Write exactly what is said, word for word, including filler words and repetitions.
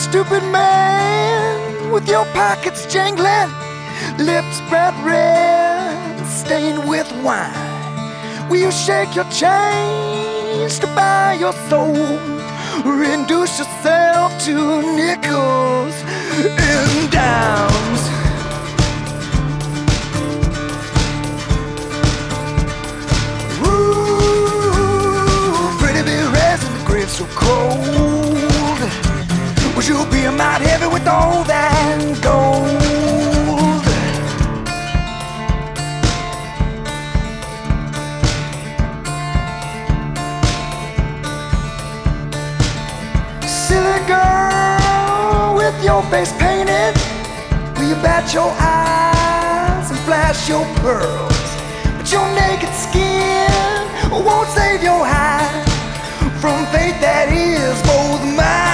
stupid man with your pockets jangling, lips bright red, stained with wine. Will you shake your chains to buy your soul, reduce yourself to nickels and dimes? Ooh, pretty big rest in the grave so cold. Would you be a mite heavy with all that gold? Silly girl with your face painted, will you bat your eyes and flash your pearls? But your naked skin won't save your hide from fate that is both mine.